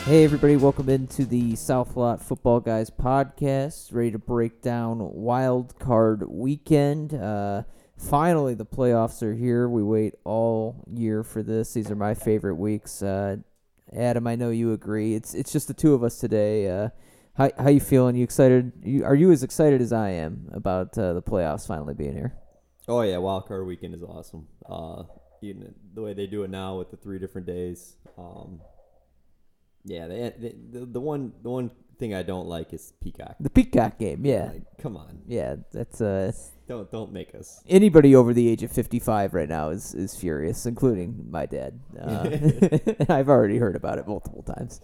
Hey everybody, welcome into the South Lot Football Guys podcast. Ready to break down Wild Card Weekend. Finally, the playoffs are here. We wait all year for this. These are my favorite weeks. Adam, I know you agree. It's just the two of us today. How you feeling? You excited? Are you as excited as I am about the playoffs finally being here? Oh yeah, Wild Card Weekend is awesome. Even the way they do it now with the 3 different days. Yeah, the one thing I don't like is Peacock. The Peacock game, yeah. Like, come on. Yeah, that's Don't make us. anybody over the age of 55 right now is furious, including my dad. I've already heard about it multiple times.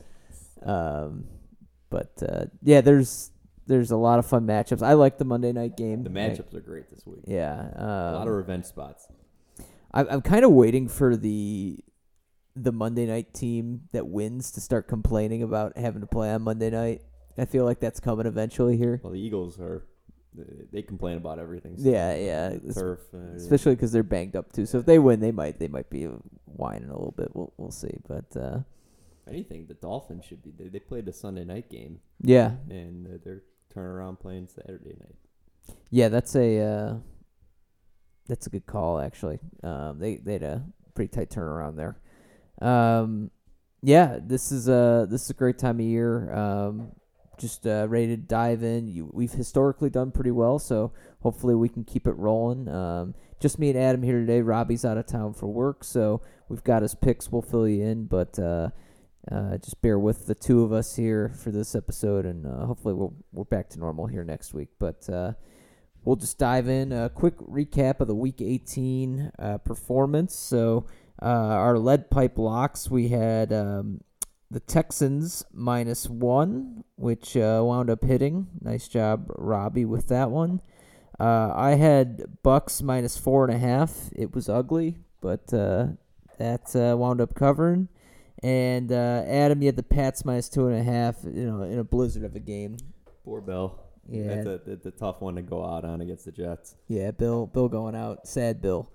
Yeah, there's a lot of fun matchups. I like the Monday night game. The matchups are great this week. Yeah, a lot of revenge spots. I'm kind of waiting for the Monday night team that wins to start complaining about having to play on Monday night. I feel like that's coming eventually here. Well, the Eagles they complain about everything. So Yeah. Turf, especially because they're banged up too. So if they win, they might be whining a little bit. We'll see. But anything, the Dolphins should be. They played a Sunday night game. Yeah, and they're turning around playing Saturday night. yeah, that's a good call actually. They had a pretty tight turnaround there. Yeah, this is a great time of year. Just ready to dive in. We've historically done pretty well, so hopefully we can keep it rolling. Just me and Adam here today. Robbie's out of town for work, so we've got his picks. We'll fill you in, but just bear with the two of us here for this episode, and hopefully we're back to normal here next week. But we'll just dive in. A quick recap of the Week 18 performance. So our lead pipe locks, we had the Texans -1, which wound up hitting. Nice job, Robbie, with that one. I had Bucks -4.5. It was ugly, but that wound up covering. And Adam, you had the Pats -2.5. In a blizzard of a game. Poor Bill. Yeah, that's a tough one to go out on against the Jets. Yeah, Bill going out. Sad Bill.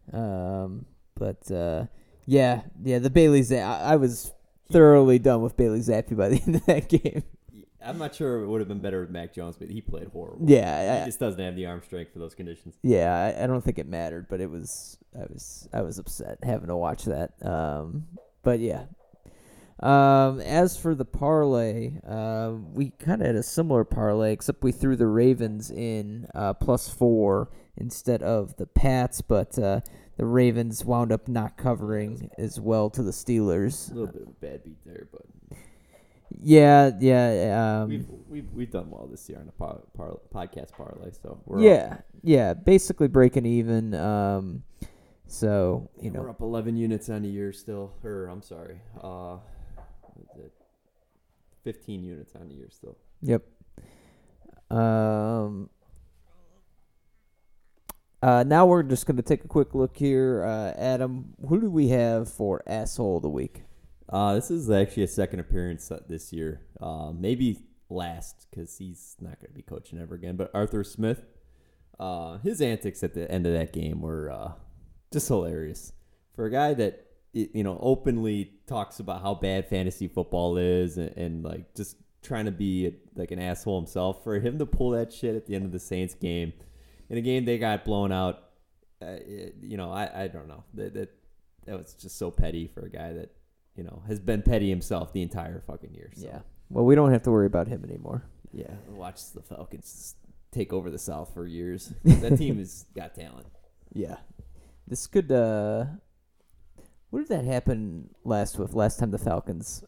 Yeah, the Bailey Zappi. I was thoroughly done with Bailey Zappi by the end of that game. I'm not sure it would have been better with Mac Jones, but he played horrible. Yeah, he just doesn't have the arm strength for those conditions. Yeah, I don't think it mattered, but I was upset having to watch that. But yeah. As for the parlay, we kind of had a similar parlay, except we threw the Ravens in +4 instead of the Pats, but the Ravens wound up not covering as well to the Steelers. A little bit of a bad beat there, but yeah. We've done well this year on the podcast parlay, so we're basically breaking even. So we're up 11 units on the year still, or I'm sorry, 15 units on the year still. Yep. Now we're just going to take a quick look here. Adam, who do we have for Asshole of the Week? This is actually a second appearance this year. Maybe last, because he's not going to be coaching ever again. But Arthur Smith, his antics at the end of that game were just hilarious. For a guy that openly talks about how bad fantasy football is and like just trying to be like an asshole himself, for him to pull that shit at the end of the Saints game, in a game they got blown out, I don't know. That was just so petty for a guy that has been petty himself the entire fucking year. So. Yeah. Well, we don't have to worry about him anymore. Yeah, watch the Falcons take over the South for years. That team has got talent. Yeah. This could. What did that happen last time the Falcons?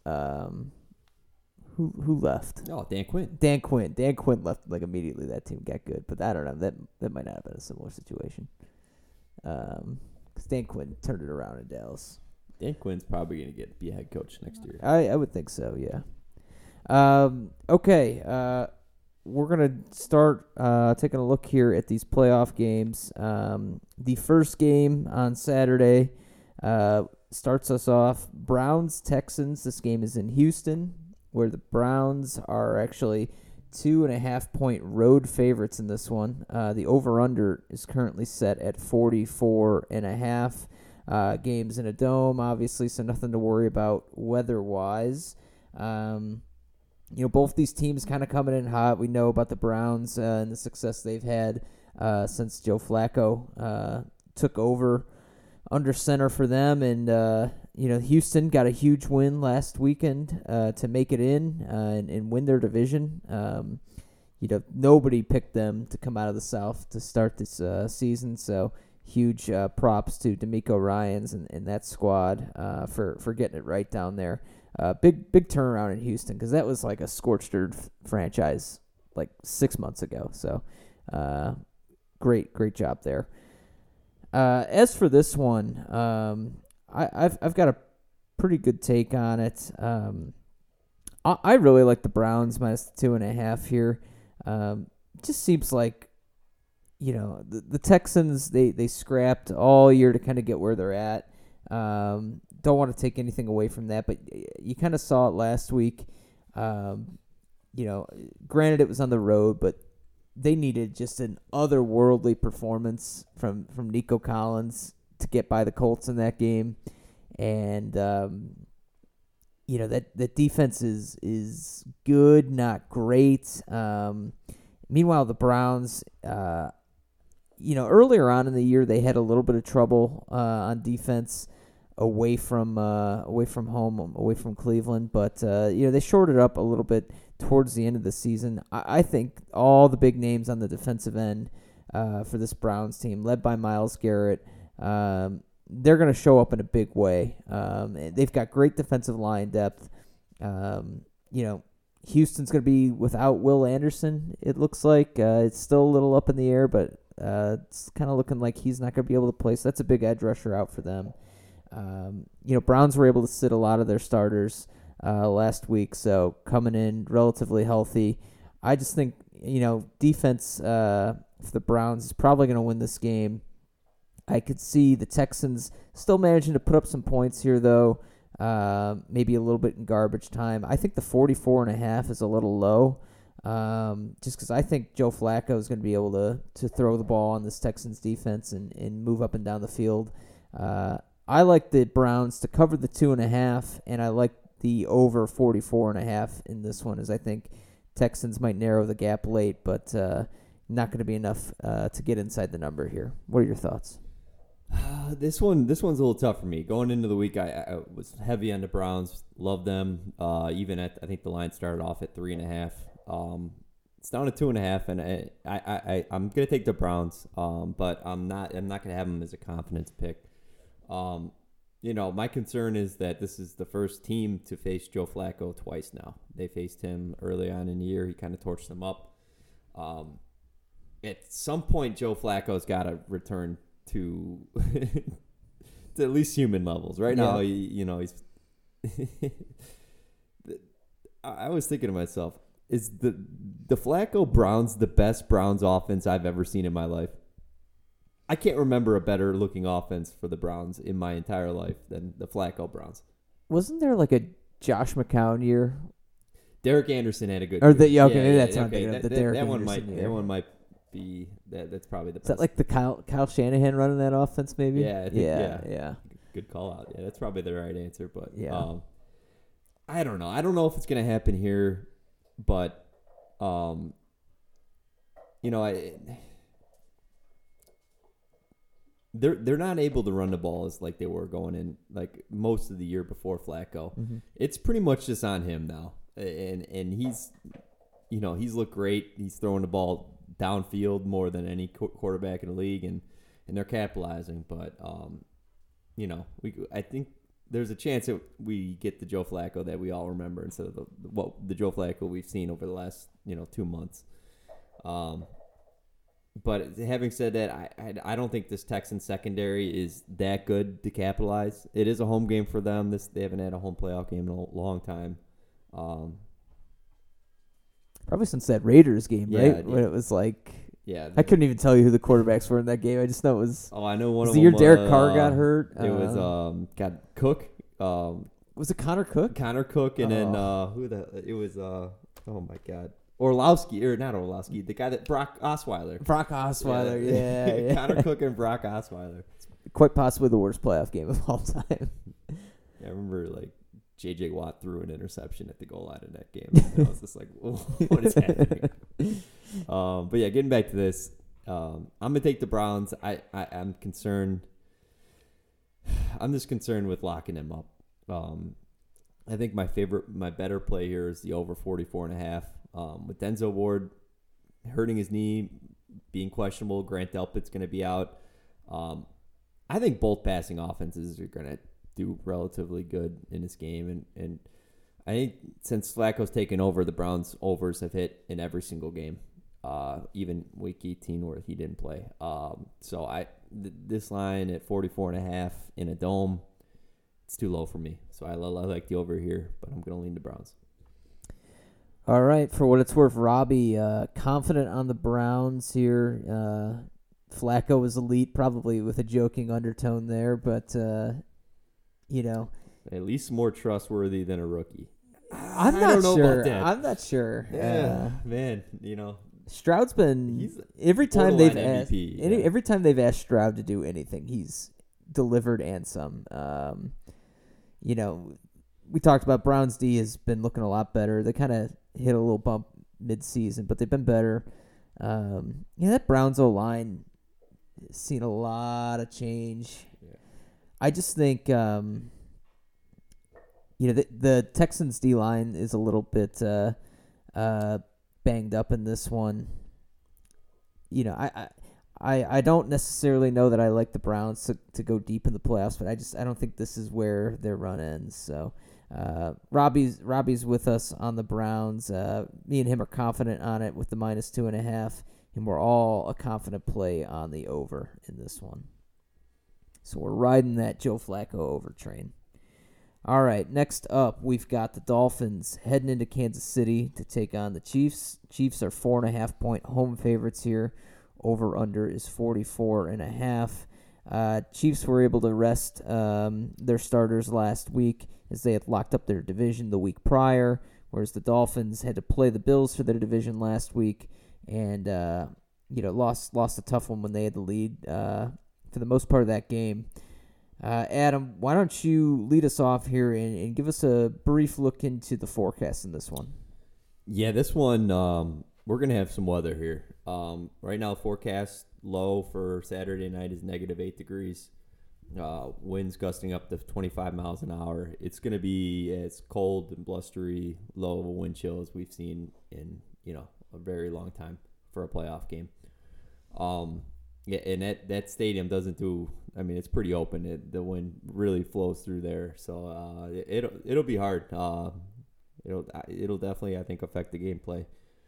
Who left? Oh, Dan Quinn. Dan Quinn left like immediately. That team got good, but I don't know. That might not have been a similar situation. Because Dan Quinn turned it around in Dallas. Dan Quinn's probably going to be a head coach next year. I would think so, yeah. Okay. We're going to start taking a look here at these playoff games. The first game on Saturday starts us off. Browns-Texans. This game is in Houston, where the Browns are actually 2.5-point road favorites in this one. The over-under is currently set at 44.5. Games in a dome, obviously, so nothing to worry about weather-wise. Both these teams kind of coming in hot. We know about the Browns and the success they've had since Joe Flacco took over under center for them. And, Houston got a huge win last weekend to make it in and win their division. Nobody picked them to come out of the South to start this season, so huge props to DeMeco Ryans and that squad for getting it right down there. Big turnaround in Houston because that was like a scorched earth franchise like 6 months ago. So great job there. As for this one, I've got a pretty good take on it. I really like the Browns minus 2.5 here. Just seems like, the Texans, they scrapped all year to kind of get where they're at. Don't want to take anything away from that, but you kind of saw it last week. Granted it was on the road, but they needed just an otherworldly performance from Nico Collins to get by the Colts in that game. And, that defense is good, not great. Meanwhile, the Browns, earlier on in the year, they had a little bit of trouble on defense away from home, away from Cleveland. But, they shorted up a little bit towards the end of the season. I think all the big names on the defensive end for this Browns team, led by Myles Garrett, they're going to show up in a big way. They've got great defensive line depth. Houston's going to be without Will Anderson, it looks like. It's still a little up in the air, but it's kind of looking like he's not going to be able to play. So that's a big edge rusher out for them. Browns were able to sit a lot of their starters last week, so coming in relatively healthy. I just think, defense for the Browns is probably going to win this game. I could see the Texans still managing to put up some points here, though. Maybe a little bit in garbage time. I think the 44.5 is a little low, just because I think Joe Flacco is going to be able to throw the ball on this Texans defense and move up and down the field. I like the Browns to cover the 2.5, and I like the over 44.5 in this one, as I think Texans might narrow the gap late, but not going to be enough to get inside the number here. What are your thoughts? This one's a little tough for me. Going into the week, I was heavy on the Browns. Love them. Even I think the line started off at 3.5. It's down to 2.5, and I'm gonna take the Browns. But I'm not gonna have them as a confidence pick. My concern is that this is the first team to face Joe Flacco twice now. They faced him early on in the year. He kind of torched them up. At some point, Joe Flacco's got to return to to at least human levels. Right now, he's. I was thinking to myself, is the Flacco Browns the best Browns offense I've ever seen in my life? I can't remember a better looking offense for the Browns in my entire life than the Flacco Browns. Wasn't there like a Josh McCown year? Derek Anderson had a good. Or that's not okay. the Derek that one Anderson might year. That one might be that's probably the best. Is that like the Kyle Shanahan running that offense? Maybe. Yeah, I think, yeah. Good call out. Yeah, that's probably the right answer. But yeah. I don't know. I don't know if it's gonna happen here, but They're not able to run the ball as like they were going in like most of the year before Flacco. Mm-hmm. It's pretty much just on him now, and he's looked great. He's throwing the ball downfield more than any quarterback in the league, and they're capitalizing. But I think there's a chance that we get the Joe Flacco that we all remember instead of the Joe Flacco we've seen over the last 2 months. But having said that, I don't think this Texans secondary is that good to capitalize. It is a home game for them. They haven't had a home playoff game in a long time. Probably since that Raiders game, right? Yeah. When it was like, I couldn't even tell you who the quarterbacks were in that game. I just know it was. Oh, I know one of the them. year Derek Carr got hurt. It was got Cook. Was it Connor Cook? Connor Cook, and then it was oh my God. Orlowski, or not Orlowski, the guy that Brock Osweiler. Yeah. Connor Cook and Brock Osweiler. Quite possibly the worst playoff game of all time. Yeah, I remember J.J. Watt threw an interception at the goal line in that game. And I was just like, what is happening? But yeah, getting back to this, I'm going to take the Browns. I'm concerned. I'm just concerned with locking him up. I think my better play here is the over 44.5. With Denzel Ward hurting his knee, being questionable, Grant Delpit's going to be out. I think both passing offenses are going to do relatively good in this game. And I think since Flacco's taken over, the Browns overs have hit in every single game, even week 18 where he didn't play. So this line at 44.5 in a dome, it's too low for me. So I like the over here, but I'm going to lean the Browns. All right, for what it's worth, Robbie, confident on the Browns here. Flacco was elite, probably with a joking undertone there, but, At least more trustworthy than a rookie. I don't know about that. I'm not sure. Yeah, man, Stroud's been every time they've asked Stroud to do anything, he's delivered and some. We talked about Browns D has been looking a lot better. They kind of hit a little bump mid-season, but they've been better. That Browns O-line has seen a lot of change. Yeah. I just think, the Texans D-line is a little bit banged up in this one. I don't necessarily know that I like the Browns to go deep in the playoffs, but I don't think this is where their run ends. So Robbie's with us on the Browns. Me and him are confident on it with the -2.5, and we're all a confident play on the over in this one. So we're riding that Joe Flacco over train. All right, next up, we've got the Dolphins heading into Kansas City to take on the Chiefs. Chiefs are 4.5-point home favorites here. Over-under is 44.5. Chiefs were able to rest their starters last week as they had locked up their division the week prior, whereas the Dolphins had to play the Bills for their division last week and lost a tough one when they had the lead for the most part of that game. Adam, why don't you lead us off here and give us a brief look into the forecast in this one? Yeah, this one, we're going to have some weather here. Right now, forecast low for Saturday night is -8 degrees. Winds gusting up to 25 miles an hour. It's going to be as cold and blustery, low of a wind chill as we've seen in a very long time for a playoff game. And that stadium doesn't do. I mean, it's pretty open. The wind really flows through there, so it'll be hard. It'll definitely, I think, affect the gameplay.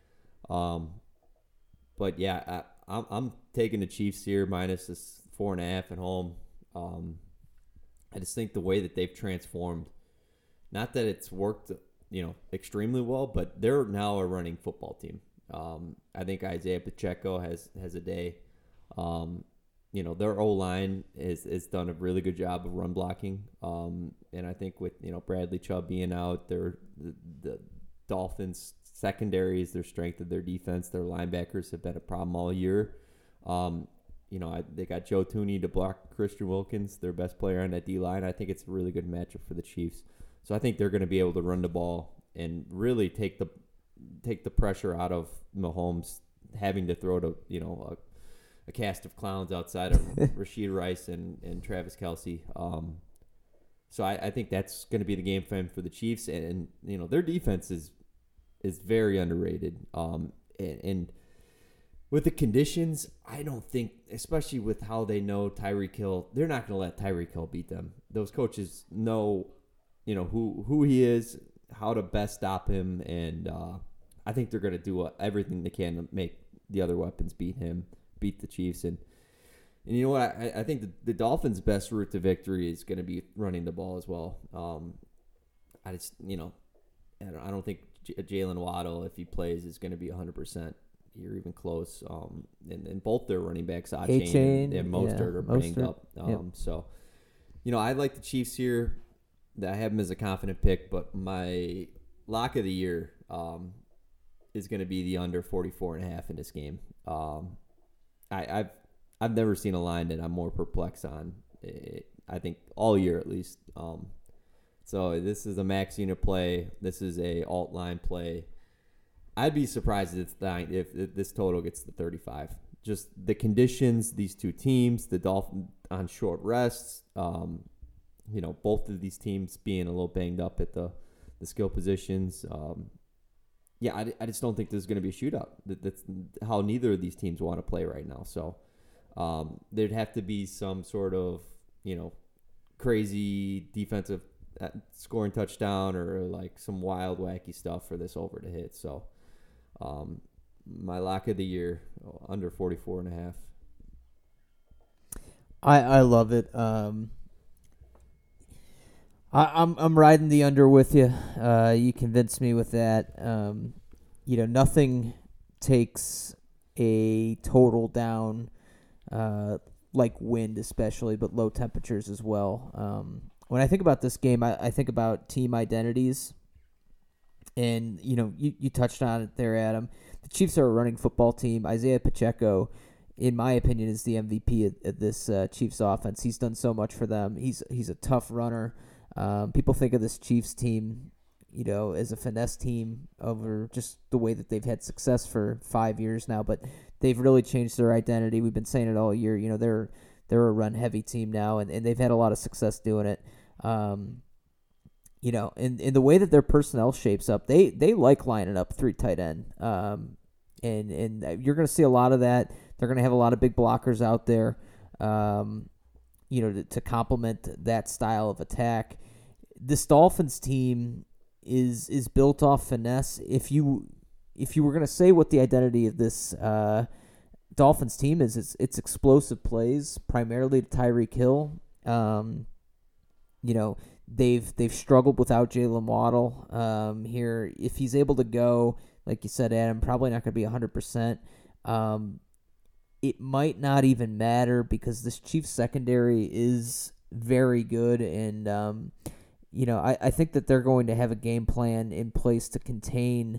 But yeah, I'm taking the Chiefs here minus this 4.5 at home. I just think the way that they've transformed, not that it's worked, extremely well, but they're now a running football team. I think Isaiah Pacheco has a day. Their O-line has done a really good job of run blocking. And I think with, Bradley Chubb being out, the Dolphins secondary is their strength of their defense. Their linebackers have been a problem all year. They got Joe Thuney to block Christian Wilkins, their best player on that D-line. I think it's a really good matchup for the Chiefs. So I think they're going to be able to run the ball and really take the pressure out of Mahomes having to throw to, a cast of clowns outside of Rashid Rice and Travis Kelce. So I think that's going to be the game plan for the Chiefs. And their defense is very underrated. And with the conditions, I don't think, especially with how they know Tyreek Hill, they're not going to let Tyreek Hill beat them. Those coaches know, who he is, how to best stop him, and I think they're going to do everything they can to make the other weapons beat the Chiefs. And you know what? I think the Dolphins' best route to victory is going to be running the ball as well. I don't think Jalen Waddle, if he plays, is going to be 100%. You're even close. And both their running backs, Achane and Mostert, are banged up. So, I like the Chiefs here. I have them as a confident pick, but my lock of the year is going to be the under 44.5 in this game. I've never seen a line that I'm more perplexed on. I think all year at least. So this is a max unit play. This is a alt line play. I'd be surprised if this total gets to 35. Just the conditions, these two teams, the Dolphins on short rests, both of these teams being a little banged up at the skill positions. I just don't think there's going to be a shootout. That's how neither of these teams want to play right now. So there'd have to be some sort of, crazy defensive scoring touchdown or like some wild, wacky stuff for this over to hit. So my lock of the year, under 44.5. I love it. I'm riding the under with you. You convinced me with that. Nothing takes a total down, like wind especially, but low temperatures as well. When I think about this game, I think about team identities. And, you touched on it there, Adam. The Chiefs are a running football team. Isaiah Pacheco, in my opinion, is the MVP of this Chiefs offense. He's done so much for them. He's a tough runner. People think of this Chiefs team, as a finesse team over just the way that they've had success for 5 years now, but they've really changed their identity. We've been saying it all year. They're a run-heavy team now, and they've had a lot of success doing it. In the way that their personnel shapes up, they like lining up 3 tight end. And you're going to see a lot of that. They're going to have a lot of big blockers out there, to complement that style of attack. This Dolphins team is built off finesse. If you were going to say what the identity of this Dolphins team is, it's explosive plays, primarily to Tyreek Hill. They've struggled without Jalen Waddle here. If he's able to go, like you said, Adam, probably not going to be 100%. It might not even matter because this Chiefs secondary is very good, and I think that they're going to have a game plan in place to contain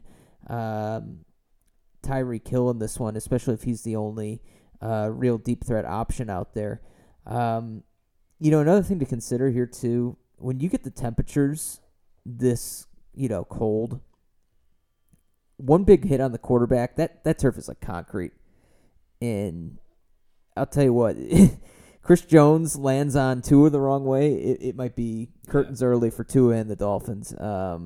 Tyreek Hill in this one, especially if he's the only real deep threat option out there. Another thing to consider here too, when you get the temperatures this cold, one big hit on the quarterback, that turf is like concrete. And I'll tell you what, Chris Jones lands on Tua the wrong way, it might be curtains early for Tua and the Dolphins.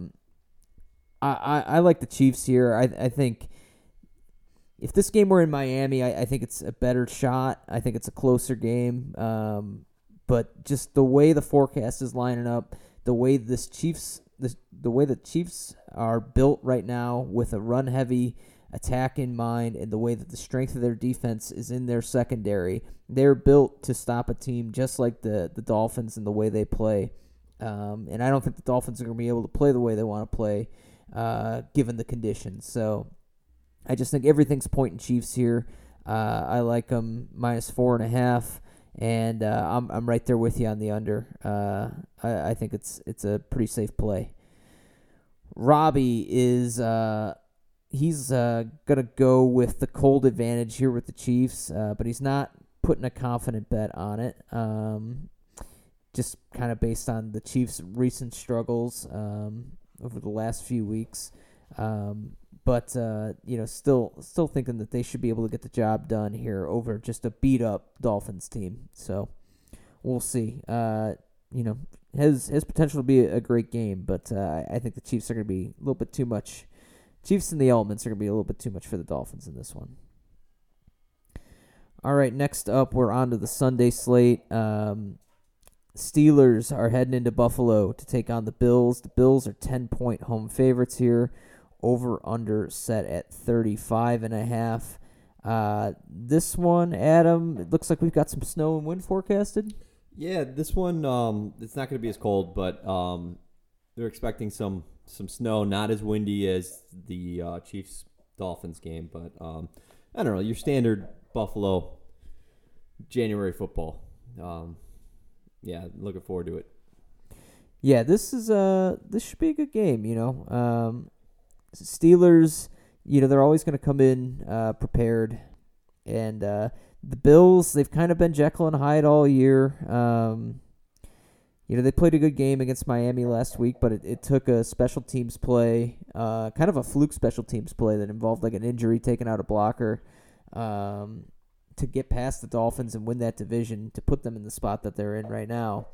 I like the Chiefs here. I think if this game were in Miami, I think it's a better shot. I think it's a closer game. But just the way the forecast is lining up, the way the Chiefs are built right now with a run-heavy attack in mind, and the way that the strength of their defense is in their secondary, they're built to stop a team just like the Dolphins and the way they play. And I don't think the Dolphins are going to be able to play the way they want to play, given the conditions. So I just think everything's pointing Chiefs here. I like them -4.5. And I'm right there with you on the under. I think it's a pretty safe play. Robbie is he's gonna go with the cold advantage here with the Chiefs, but he's not putting a confident bet on it. Just kind of based on the Chiefs' recent struggles over the last few weeks. But still thinking that they should be able to get the job done here over just a beat up Dolphins team. So we'll see. Has potential to be a great game, but I think the Chiefs are going to be a little bit too much. Chiefs and the elements are going to be a little bit too much for the Dolphins in this one. All right, next up, we're on to the Sunday slate. Steelers are heading into Buffalo to take on the Bills. The Bills are 10-point home favorites here. Over/under set at 35.5. This one, Adam, it looks like we've got some snow and wind forecasted. Yeah, this one, it's not going to be as cold, but they're expecting some snow, not as windy as the Chiefs-Dolphins game, but I don't know, your standard Buffalo January football. Looking forward to it. Yeah, this should be a good game, Steelers, they're always going to come in prepared. And the Bills, they've kind of been Jekyll and Hyde all year. They played a good game against Miami last week, but it took a special teams play, kind of a fluke special teams play that involved like an injury, taking out a blocker, to get past the Dolphins and win that division, to put them in the spot that they're in right now.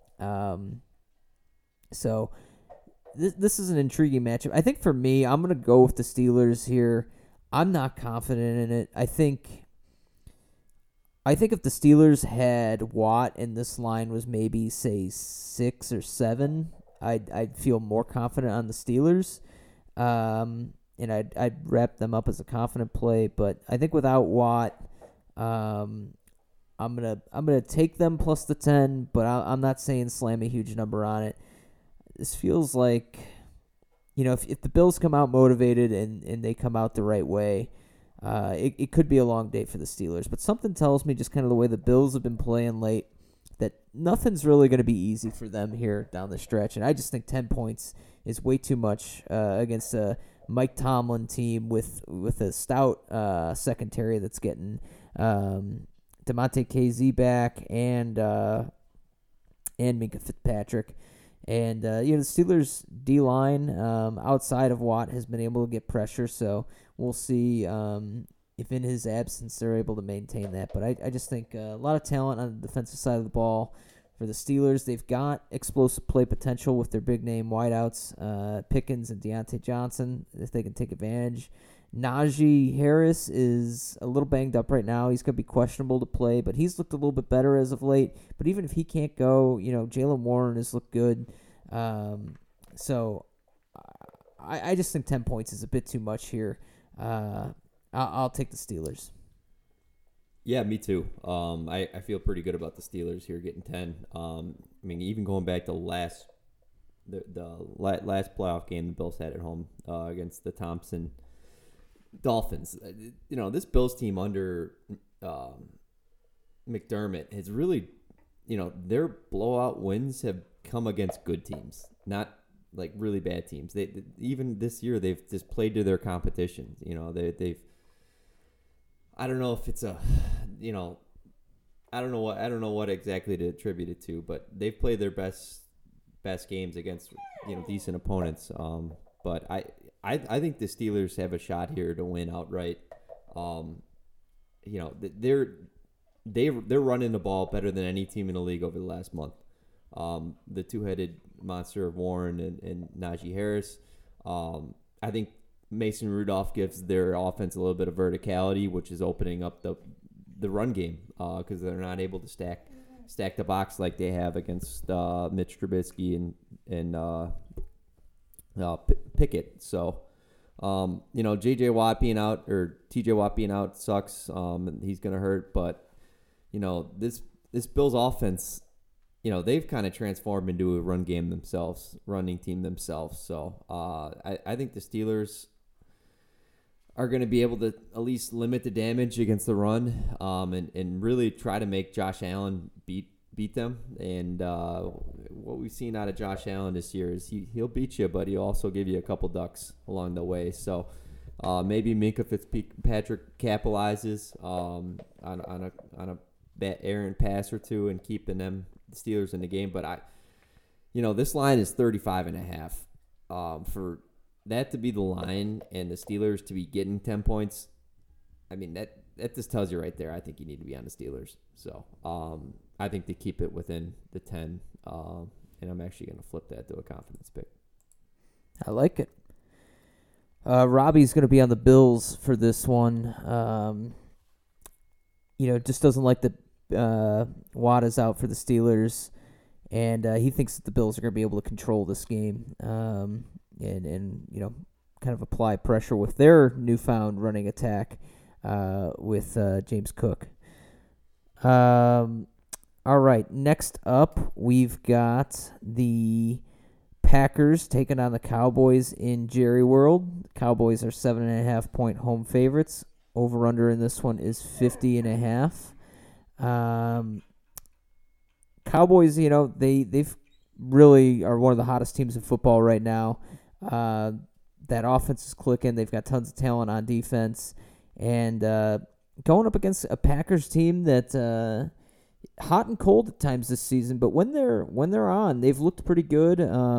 So this is an intriguing matchup. I think for me, I'm going to go with the Steelers here. I'm not confident in it. I think if the Steelers had Watt and this line was maybe, say, 6 or 7, I'd feel more confident on the Steelers. And I'd wrap them up as a confident play. But I think without Watt, I'm gonna take them plus the 10, but I'm not saying slam a huge number on it. This feels like, if the Bills come out motivated and they come out the right way, it could be a long day for the Steelers. But something tells me, just kind of the way the Bills have been playing late, that nothing's really going to be easy for them here down the stretch. And I just think 10 points is way too much against a Mike Tomlin team with a stout secondary that's getting Demonte KZ back and Minka Fitzpatrick. And, the Steelers' D-line outside of Watt has been able to get pressure, so we'll see if in his absence they're able to maintain that. But I just think a lot of talent on the defensive side of the ball for the Steelers. They've got explosive play potential with their big-name wideouts, Pickens and Deontay Johnson, if they can take advantage. Najee Harris is a little banged up right now. He's going to be questionable to play, but he's looked a little bit better as of late. But even if he can't go, Jaylen Warren has looked good. So I just think 10 points is a bit too much here. I'll take the Steelers. Yeah, me too. I feel pretty good about the Steelers here getting 10. Even going back to the last playoff game the Bills had at home against the Thompson Dolphins. This Bills team under McDermott has really, their blowout wins have come against good teams, not like really bad teams. They even this year they've just played to their competition. They've. I don't know if it's a, I don't know what exactly to attribute it to, but they've played their best games against decent opponents. But I think the Steelers have a shot here to win outright. They're running the ball better than any team in the league over the last month. The two-headed monster of Warren and Najee Harris. I think Mason Rudolph gives their offense a little bit of verticality, which is opening up the run game because they're not able to stack the box like they have against Mitch Trubisky and Pickett. So, J.J. Watt being out or T.J. Watt being out sucks. He's going to hurt. But, this Bills offense, they've kind of transformed into a running team themselves. So, I think the Steelers are going to be able to at least limit the damage against the run and really try to make Josh Allen beat them. And what we've seen out of Josh Allen this year is he'll beat you, but he'll also give you a couple ducks along the way. So maybe Minka Fitzpatrick capitalizes on a bad errant pass or two and keeping the Steelers in the game. But this line is 35.5. For that to be the line and the Steelers to be getting 10 points, that just tells you right there. I think you need to be on the Steelers. So I think they keep it within the 10, and I'm actually going to flip that to a confidence pick. I like it. Robbie's going to be on the Bills for this one. Just doesn't like that Watt is out for the Steelers, and he thinks that the Bills are going to be able to control this game and kind of apply pressure with their newfound running attack with James Cook. All right, next up, we've got the Packers taking on the Cowboys in Jerry World. Cowboys are 7.5-point home favorites. Over-under in this one is 50.5. Cowboys, they've really are one of the hottest teams in football right now. That offense is clicking. They've got tons of talent on defense. And going up against a Packers team that hot and cold at times this season, but when they're on, they've looked pretty good.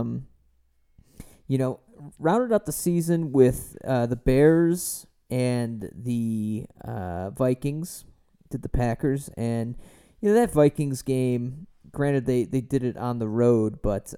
Rounded out the season with the Bears and the Vikings, did the Packers, and that Vikings game. Granted, they did it on the road, but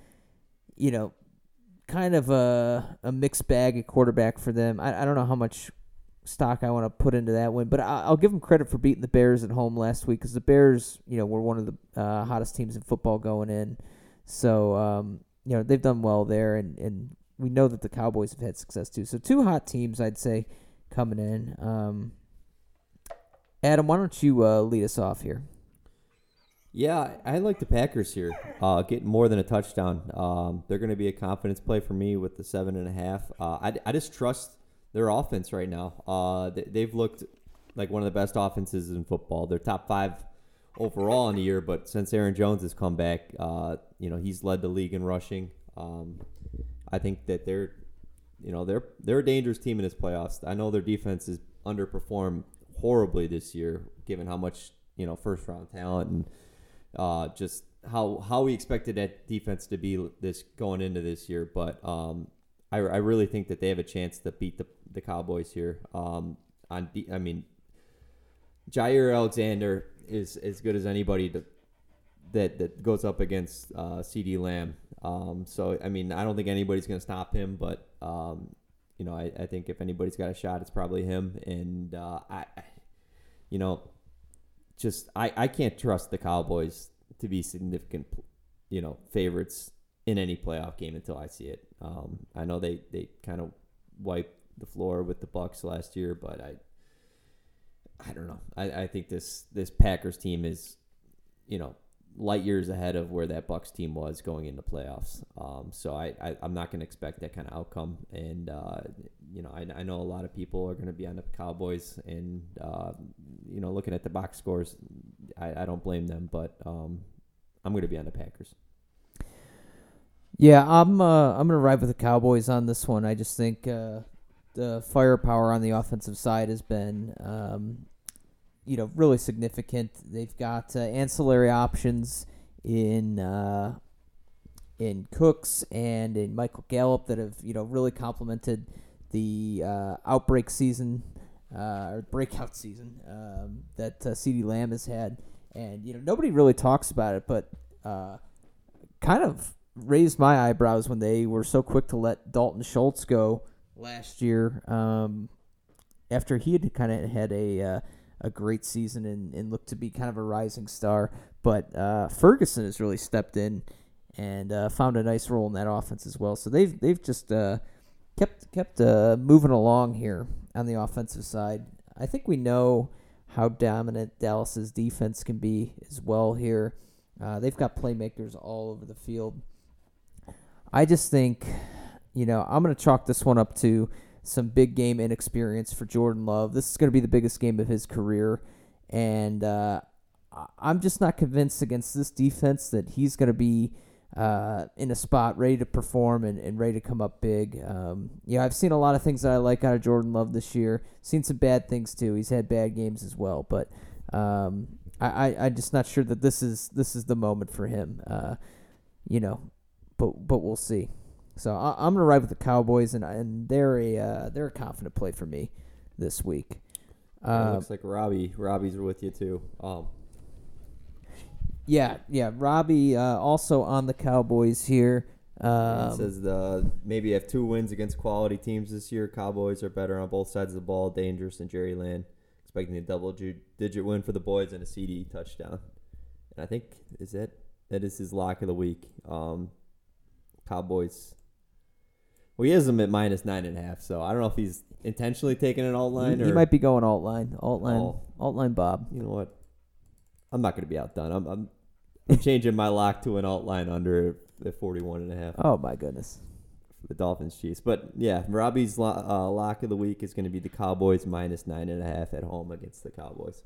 kind of a mixed bag at quarterback for them. I don't know how much stock I want to put into that one, but I'll give them credit for beating the Bears at home last week because the Bears, were one of the hottest teams in football going in. So, they've done well there, and we know that the Cowboys have had success too. So 2 hot teams, I'd say, coming in. Adam, why don't you lead us off here? Yeah, I like the Packers here, getting more than a touchdown. They're going to be a confidence play for me with the 7.5. I just trust their offense right now. They've looked like one of the best offenses in football. They're top 5 overall in the year, but since Aaron Jones has come back, he's led the league in rushing. I think that they're a dangerous team in this playoffs. I know their defense has underperformed horribly this year, given how much first round talent and just how we expected that defense to be this going into this year. But I really think that they have a chance to beat the Cowboys here. Jair Alexander is as good as anybody that goes up against CeeDee Lamb. So I don't think anybody's going to stop him, but I think if anybody's got a shot, it's probably him. And I can't trust the Cowboys to be significant, favorites in any playoff game until I see it. I know they kind of wiped the floor with the Bucs last year, but I don't know. I think this Packers team is, light years ahead of where that Bucs team was going into playoffs. So I'm not going to expect that kind of outcome. And, I know a lot of people are going to be on the Cowboys and, looking at the box scores, I don't blame them, but I'm going to be on the Packers. Yeah, I'm going to ride with the Cowboys on this one. I just think the firepower on the offensive side has been really significant. They've got ancillary options in Cooks and in Michael Gallup that have really complemented the breakout season that CeeDee Lamb has had, and nobody really talks about it, but kind of raised my eyebrows when they were so quick to let Dalton Schultz go last year after he had kind of had a great season and looked to be kind of a rising star. But Ferguson has really stepped in and found a nice role in that offense as well. So they've just kept moving along here on the offensive side. I think we know how dominant Dallas's defense can be as well here. They've got playmakers all over the field. I just think, I'm going to chalk this one up to some big game inexperience for Jordan Love. This is going to be the biggest game of his career, and I'm just not convinced against this defense that he's going to be in a spot ready to perform and ready to come up big. I've seen a lot of things that I like out of Jordan Love this year. Seen some bad things too. He's had bad games as well, but I'm just not sure that this is the moment for him. But we'll see. So I'm gonna ride with the Cowboys, and they're a confident play for me this week. It looks like Robbie's with you too. Yeah. Robbie also on the Cowboys here. It says maybe have 2 wins against quality teams this year. Cowboys are better on both sides of the ball, dangerous and Jerry Land. Expecting a double-digit win for the boys and a CD touchdown. And I think that is his lock of the week. Cowboys. Well, he has them at minus 9.5, so I don't know if he's intentionally taking an alt line. He might be going alt line Bob. You know what? I'm not going to be outdone. I'm changing my lock to an alt line under at 41.5. Oh my goodness. The Dolphins Chiefs. But yeah, Robbie's lock of the week is going to be the Cowboys minus 9.5 at home against the Cowboys.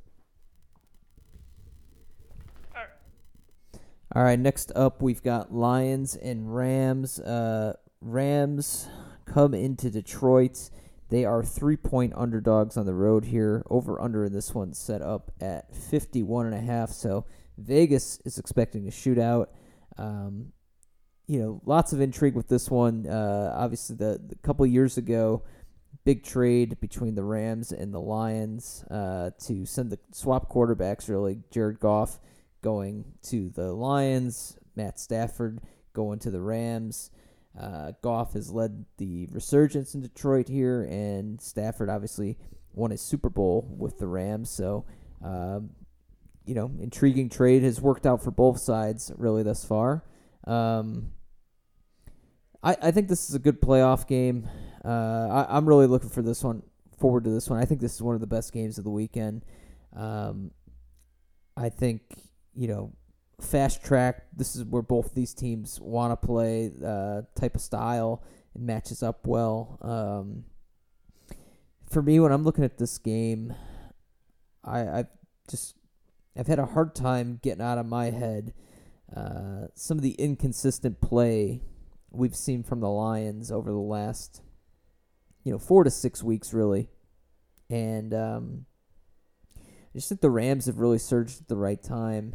All right, next up we've got Lions and Rams. Rams come into Detroit. They are 3-point underdogs on the road here. Over-under in this one set up at 51.5. So Vegas is expecting a shootout. Lots of intrigue with this one. Obviously, the couple years ago, big trade between the Rams and the Lions to send the swap quarterbacks, really. Jared Goff going to the Lions, Matt Stafford going to the Rams. Goff has led the resurgence in Detroit here, and Stafford obviously won a Super Bowl with the Rams. So, intriguing trade, has worked out for both sides really thus far. I think this is a good playoff game. I'm really looking forward to this one. I think this is one of the best games of the weekend. I think, fast track, this is where both these teams want to play, type of style. It matches up well. For me, when I'm looking at this game, I've had a hard time getting out of my head some of the inconsistent play we've seen from the Lions over the last 4 to 6 weeks, really. And I just think the Rams have really surged at the right time.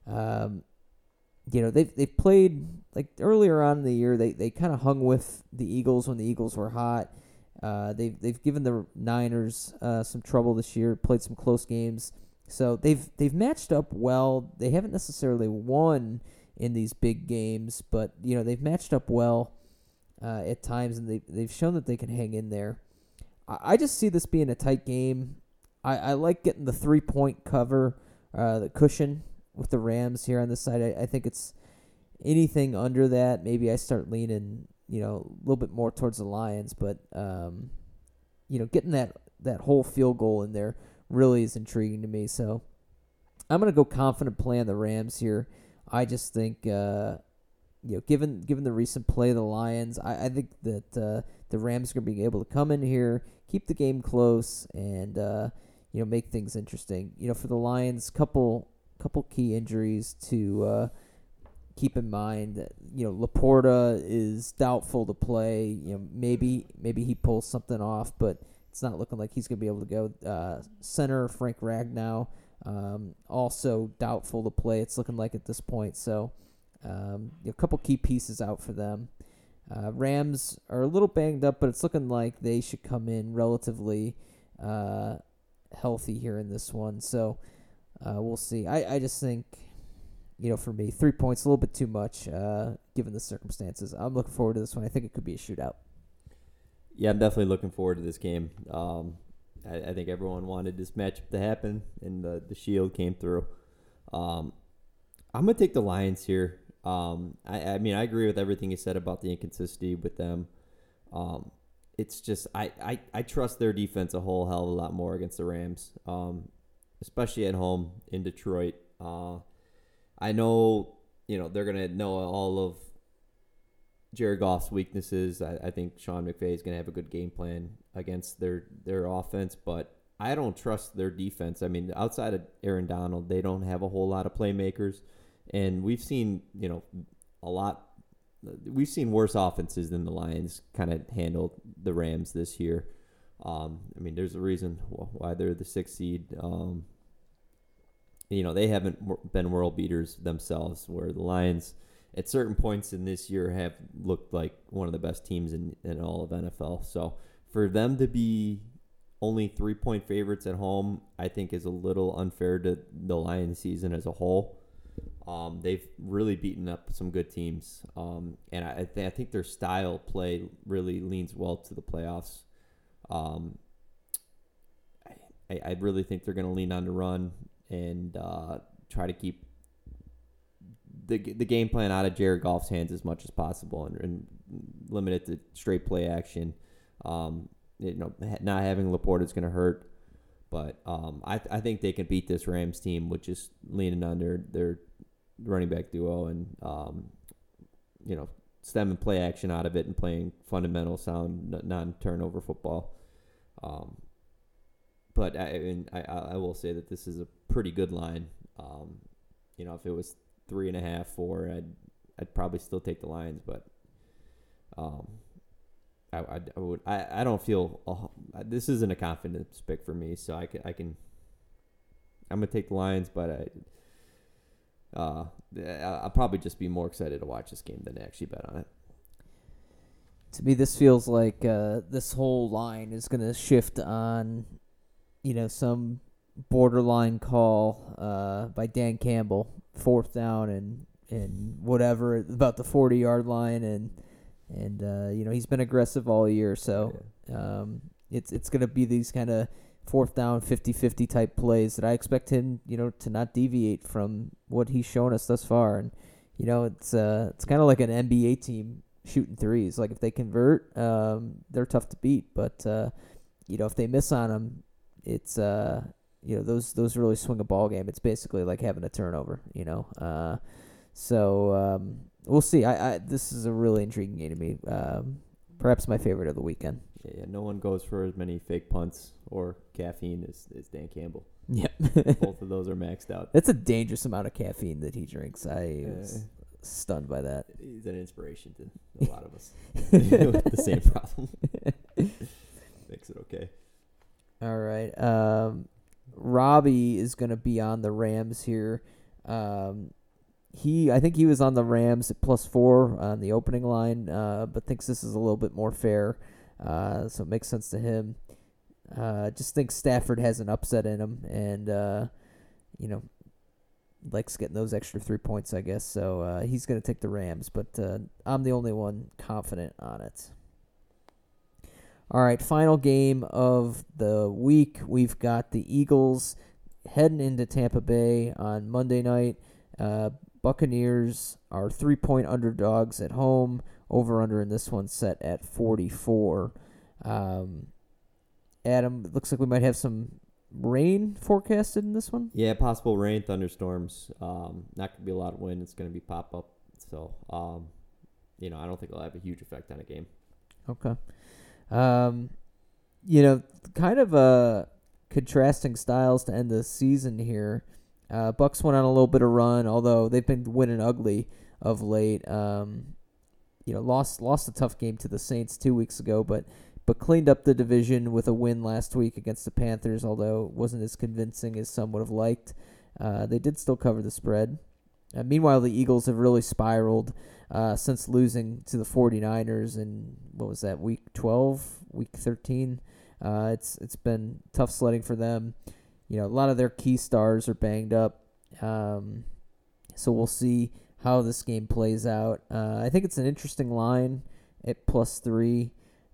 They've played, like, earlier on in the year, they kind of hung with the Eagles when the Eagles were hot. They've given the Niners some trouble this year, played some close games. So they've matched up well. They haven't necessarily won in these big games, but they've matched up well at times, and they've shown that they can hang in there. I just see this being a tight game. I like getting the 3-point cover, the cushion with the Rams here on this side. I think it's anything under that. Maybe I start leaning a little bit more towards the Lions, but getting that whole field goal in there really is intriguing to me. So I'm gonna go confident play on the Rams here. I just think, given the recent play of the Lions, I think that the Rams are going to be able to come in here, keep the game close, and make things interesting. For the Lions, couple key injuries to keep in mind. Laporta is doubtful to play. Maybe he pulls something off, but it's not looking like he's going to be able to go. Center Frank Ragnow, also doubtful to play, it's looking like at this point. So a couple key pieces out for them. Rams are a little banged up, but it's looking like they should come in relatively healthy here in this one. So we'll see. I just think, for me, 3 points, a little bit too much given the circumstances. I'm looking forward to this one. I think it could be a shootout. Yeah, I'm definitely looking forward to this game. I think everyone wanted this matchup to happen, and the Shield came through. I'm going to take the Lions here. I agree with everything you said about the inconsistency with them. It's just I trust their defense a whole hell of a lot more against the Rams, especially at home in Detroit. I know, they're going to know all of Jared Goff's weaknesses. I think Sean McVay is going to have a good game plan against their offense, but I don't trust their defense. I mean, outside of Aaron Donald, they don't have a whole lot of playmakers, and we've seen, a lot. We've seen worse offenses than the Lions kind of handled the Rams this year. There's a reason why they're the 6th seed. They haven't been world beaters themselves, where the Lions at certain points in this year have looked like one of the best teams in all of NFL. So for them to be only 3-point favorites at home, I think is a little unfair to the Lions season as a whole. They've really beaten up some good teams. And I think their style play really leans well to the playoffs. I really think they're going to lean on the run and try to keep the game plan out of Jared Goff's hands as much as possible, and limit it to straight play action. Not having Laporta is going to hurt, but I think they can beat this Rams team with just leaning on their running back duo and stemming play action out of it and playing fundamental, sound, non-turnover football. But I will say that this is a pretty good line. If it was 3.5, 4, I'd probably still take the Lions, but I don't feel this isn't a confidence pick for me, so I'm gonna take the Lions, but I'll probably just be more excited to watch this game than to actually bet on it. To me, this feels like this whole line is going to shift on, some borderline call by Dan Campbell, 4th down and whatever about the 40-yard line, and he's been aggressive all year, so it's going to be these kind of 4th down 50-50 type plays that I expect him to not deviate from what he's shown us thus far, and it's kind of like an NBA team shooting threes. Like if they convert, they're tough to beat, but if they miss on them, it's those really swing a ball game. It's basically like having a turnover, so we'll see. This is a really intriguing game to me. Perhaps my favorite of the weekend. Yeah, no one goes for as many fake punts or caffeine as Dan Campbell. Yep. Both of those are maxed out. That's a dangerous amount of caffeine that he drinks. I was stunned by that. He's an inspiration to a lot of us with the same problem. Makes it okay. All right. Robbie is going to be on the Rams here. I think he was on the Rams at +4 on the opening line, but thinks this is a little bit more fair. So it makes sense to him. Just thinks Stafford has an upset in him, and likes getting those extra 3 points, I guess. So he's going to take the Rams, but I'm the only one confident on it. All right, final game of the week. We've got the Eagles heading into Tampa Bay on Monday night. Buccaneers are 3-point underdogs at home. Over-under in this one set at 44. Adam, it looks like we might have some rain forecasted in this one. Yeah, possible rain, thunderstorms. Not going to be a lot of wind. It's going to be pop-up. So, I don't think it'll have a huge effect on a game. Okay. Kind of contrasting styles to end the season here. Bucks went on a little bit of run, although they've been winning ugly of late. Lost a tough game to the Saints 2 weeks ago, but cleaned up the division with a win last week against the Panthers, although it wasn't as convincing as some would have liked. They did still cover the spread. Meanwhile, the Eagles have really spiraled since losing to the 49ers in, what was that, week 12, week 13. It's been tough sledding for them. A lot of their key stars are banged up. So we'll see how this game plays out. I think it's an interesting line at +3.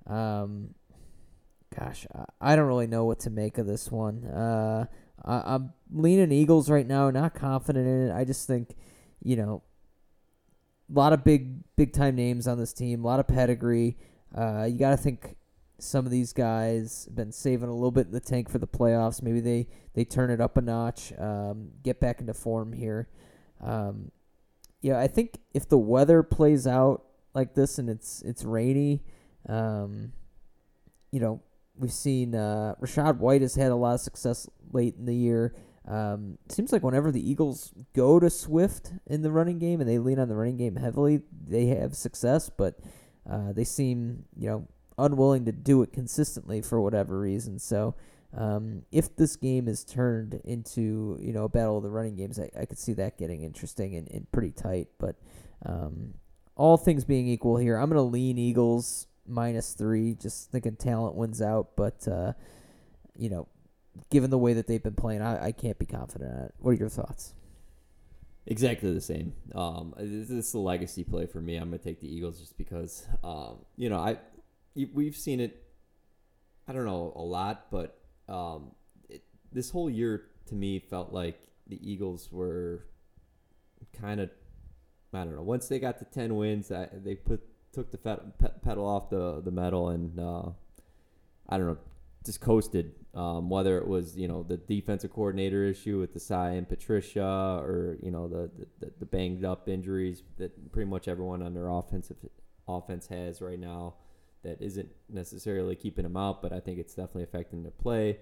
I don't really know what to make of this one. I'm leaning Eagles right now, not confident in it. I just think, a lot of big time names on this team, a lot of pedigree. You got to think some of these guys have been saving a little bit in the tank for the playoffs. Maybe they turn it up a notch, get back into form here. I think if the weather plays out like this and it's rainy, we've seen Rachaad White has had a lot of success late in the year. Seems like whenever the Eagles go to Swift in the running game and they lean on the running game heavily, they have success, but they seem, unwilling to do it consistently for whatever reason. So if this game is turned into, a battle of the running games, I could see that getting interesting and pretty tight. But all things being equal here, I'm going to lean Eagles -3, just thinking talent wins out. But, given the way that they've been playing, I can't be confident in it. What are your thoughts? Exactly the same. This is a legacy play for me. I'm going to take the Eagles just because, we've seen it, I don't know, a lot, but this whole year to me felt like the Eagles were kind of, I don't know, once they got to 10 wins, they took the pedal off the metal and, I don't know, just coasted. Whether it was, the defensive coordinator issue with Desai and Patricia or, the banged up injuries that pretty much everyone on their offense has right now that isn't necessarily keeping them out, but I think it's definitely affecting their play.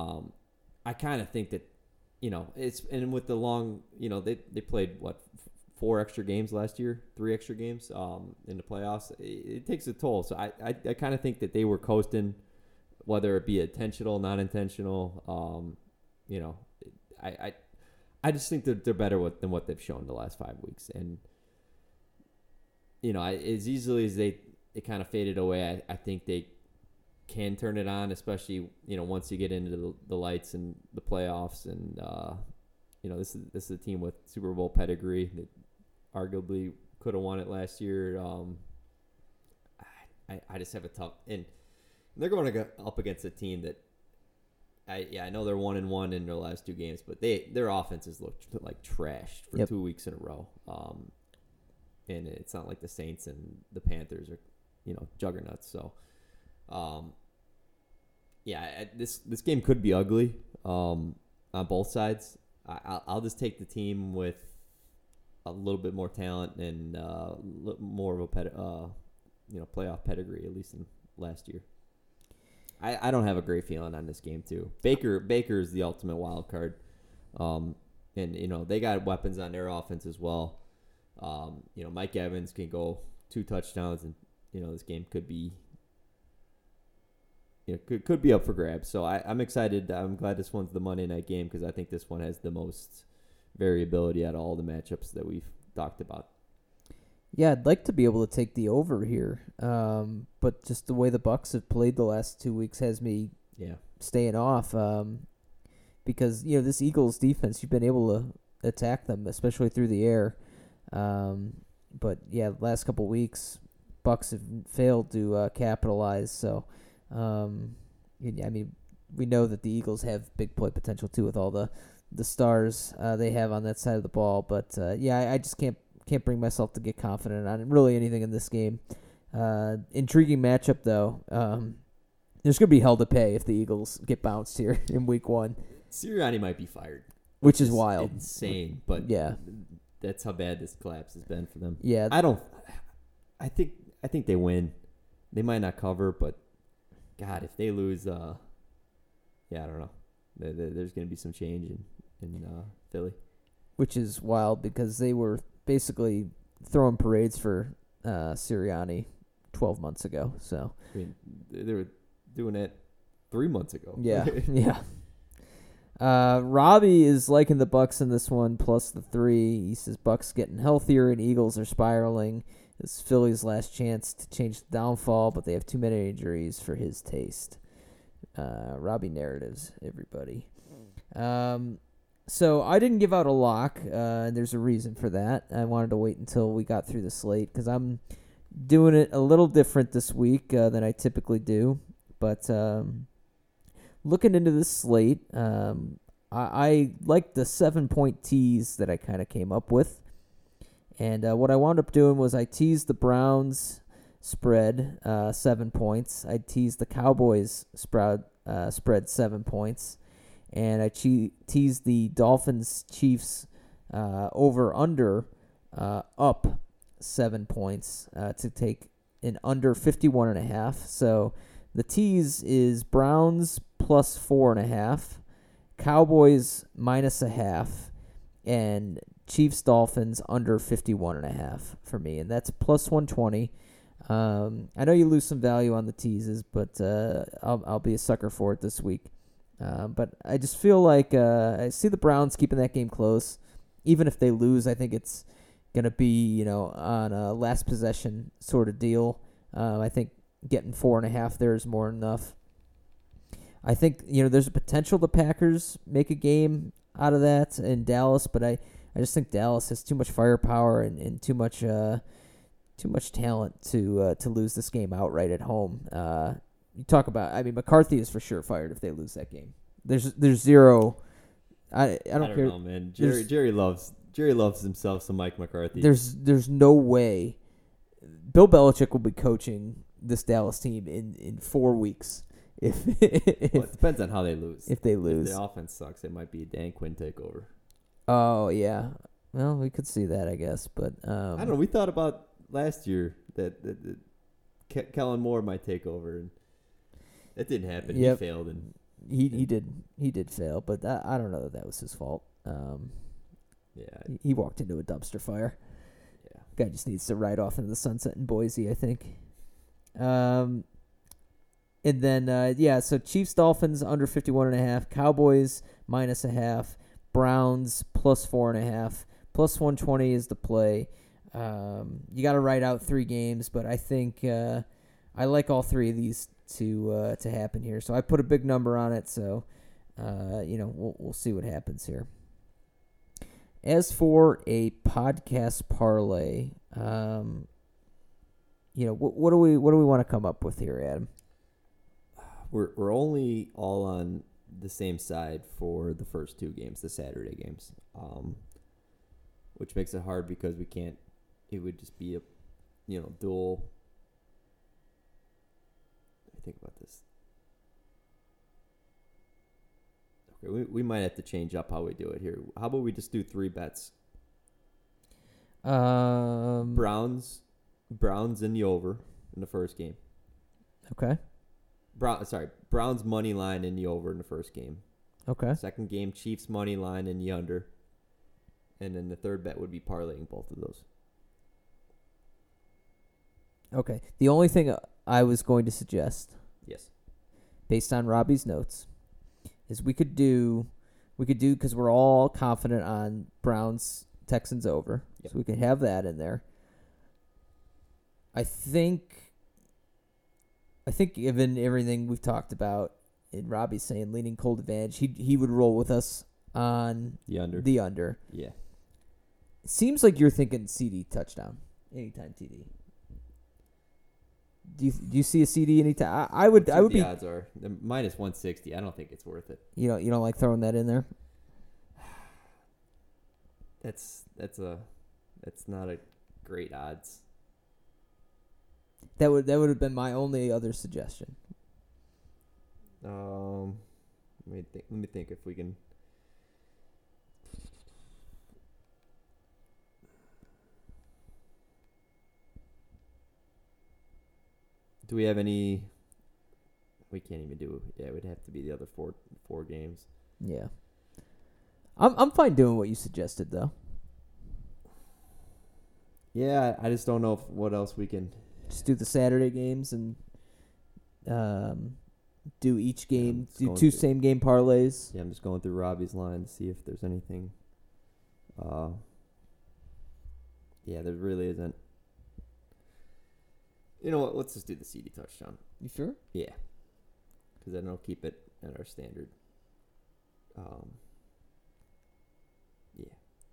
I kind of think that, it's, and with the long, they played, 4 extra games last year, 3 extra games in the playoffs. It takes a toll. So I kind of think that they were coasting, whether it be intentional, not intentional. I just think that they're better than what they've shown the last 5 weeks. And, as easily as it kind of faded away, I think they can turn it on, especially, once you get into the lights and the playoffs. And, this is a team with Super Bowl pedigree that arguably could have won it last year. I just have a tough, and they're going to go up against a team that I know they're 1-1 in their last 2 games, but their offenses looked like trash for 2 weeks in a row. And it's not like the Saints and the Panthers are, juggernauts. So, this game could be ugly on both sides. I'll just take the team with a little bit more talent and more of a playoff pedigree, at least in last year. I don't have a great feeling on this game too. Baker is the ultimate wild card, and they got weapons on their offense as well. Mike Evans can go 2 touchdowns, and this game could be could be up for grabs. So I'm excited. I'm glad this one's the Monday night game because I think this one has the most variability out of all the matchups that we've talked about. Yeah, I'd like to be able to take the over here, but just the way the Bucs have played the last 2 weeks has me staying off. Because this Eagles defense, you've been able to attack them, especially through the air. But yeah, the last couple weeks, Bucs have failed to capitalize. So, we know that the Eagles have big play potential too with all the stars they have on that side of the ball. But I just can't bring myself to get confident on really anything in this game. Intriguing matchup, though. There's going to be hell to pay if the Eagles get bounced here in week 1. Sirianni might be fired. Which is wild. Insane, but yeah, that's how bad this collapse has been for them. Yeah. I think they win. They might not cover, but God, if they lose, I don't know. There's going to be some change in Philly. Which is wild because they were basically throwing parades for Sirianni 12 months ago. So they were doing it 3 months ago. Yeah, yeah. Robbie is liking the Bucs in this one, plus the 3. He says Bucs getting healthier and Eagles are spiraling. It's Philly's last chance to change the downfall, but they have too many injuries for his taste. Robbie narratives, everybody. So I didn't give out a lock, and there's a reason for that. I wanted to wait until we got through the slate because I'm doing it a little different this week than I typically do. But looking into this slate, I like the 7-point tease that I kind of came up with. And what I wound up doing was I teased the Browns spread 7 points. I teased the Cowboys spread 7 points. And I teased the Dolphins-Chiefs over-under up 7 points to take an under 51.5. So the tease is Browns plus 4.5, Cowboys minus 0.5, and Chiefs-Dolphins under 51.5 for me. And that's plus 120. I know you lose some value on the teases, but I'll be a sucker for it this week. But I just feel like I see the Browns keeping that game close. Even if they lose, I think it's going to be, on a last possession sort of deal. I think getting 4.5 there is more than enough. I think, there's a potential the Packers make a game out of that in Dallas, but I just think Dallas has too much firepower and too much talent to lose this game outright at home. You talk about, McCarthy is for sure fired if they lose that game. There's zero. I don't care. Know, man. Jerry loves himself some Mike McCarthy. There's no way Bill Belichick will be coaching this Dallas team in 4 weeks. If it depends on how they lose. If they lose, if the offense sucks, it might be a Dan Quinn takeover. Oh yeah, well we could see that I guess, but I don't know. We thought about last year that Kellen Moore might take over, and that didn't happen. Yep. He failed, and he did fail, but I don't know that was his fault. Yeah. He walked into a dumpster fire. Yeah. Guy just needs to ride off into the sunset in Boise, I think. And then, so Chiefs, Dolphins, under 51.5. Cowboys, -0.5. Browns, +4.5. +120 is the play. You got to write out 3 games, but I think I like all 3 of these to happen here. So I put a big number on it, so, we'll see what happens here. As for a podcast parlay, what do we want to come up with here, Adam? We're only all on the same side for the first 2 games, the Saturday games, which makes it hard because we can't. It would just be a, dual. Let me think about this. Okay, we might have to change up how we do it here. How about we just do 3 bets? Browns in the over in the first game. Okay. Browns money line in the over in the first game. Okay. Second game, Chiefs money line in the under. And then the third bet would be parlaying both of those. Okay. The only thing I was going to suggest, Yes. based on Robbie's notes, is we could do because we're all confident on Browns Texans over. Yep. So we could have that in there. I think given everything we've talked about, and Robbie's saying leaning cold advantage, he would roll with us on The under. the under. Yeah. Seems like you're thinking CD touchdown, anytime TD. Do you see a CD anytime? I would The be. odds are the -160. I don't think it's worth it. You don't like throwing that in there. That's not a great odds. That would have been my only other suggestion. Let me think if we can. Do we have any? We can't even do. Yeah, it would have to be the other four games. Yeah. I'm fine doing what you suggested though. Yeah, I just don't know what else we can. Just do the Saturday games and do each game, do 2 same game parlays. Yeah, I'm just going through Robbie's line to see if there's anything. Yeah, there really isn't. You know what? Let's just do the CD touchdown. You sure? Yeah, because then I'll keep it at our standard. Yeah,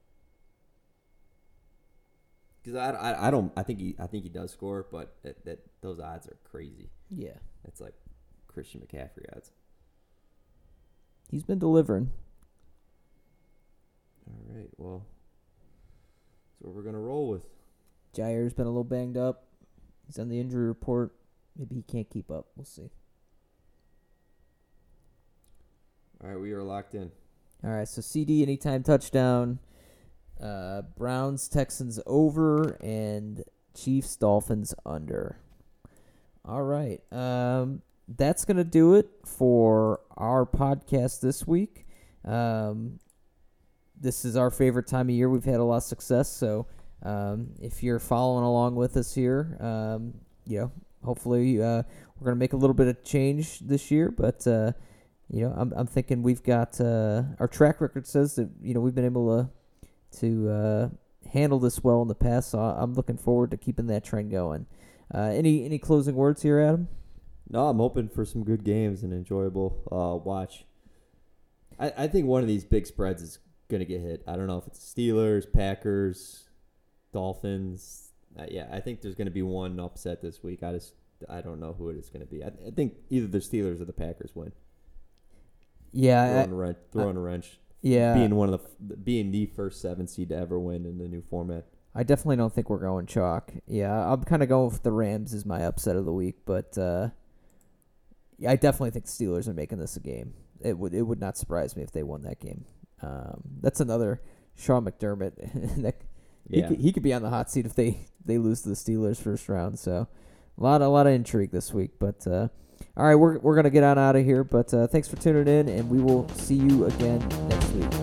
because I don't. I think he does score, but that those odds are crazy. Yeah. It's like Christian McCaffrey odds. He's been delivering. All right. Well, that's what we're gonna roll with. Jair's been a little banged up. He's on the injury report. Maybe he can't keep up. We'll see. All right, we are locked in. All right, so CD anytime touchdown. Browns Texans over and Chiefs Dolphins under. All right. That's going to do it for our podcast this week. This is our favorite time of year. We've had a lot of success, so if you're following along with us here, hopefully we're going to make a little bit of change this year, but I'm thinking we've got our track record says that we've been able to handle this well in the past, so I'm looking forward to keeping that trend going. Any closing words here, Adam? No, I'm hoping for some good games and enjoyable watch. I think one of these big spreads is going to get hit. I don't know if it's Steelers, Packers, Dolphins. I think there's going to be one upset this week. I don't know who it is going to be. I think either the Steelers or the Packers win. Yeah, throwing a wrench. Yeah, being the first 7 seed to ever win in the new format. I definitely don't think we're going chalk. Yeah, I'm kind of going with the Rams as my upset of the week, but I definitely think the Steelers are making this a game. It would not surprise me if they won that game. That's another Sean McDermott. He could be on the hot seat if they lose to the Steelers first round. So a lot of intrigue this week. But all right, we're gonna get on out of here. But thanks for tuning in, and we will see you again next week.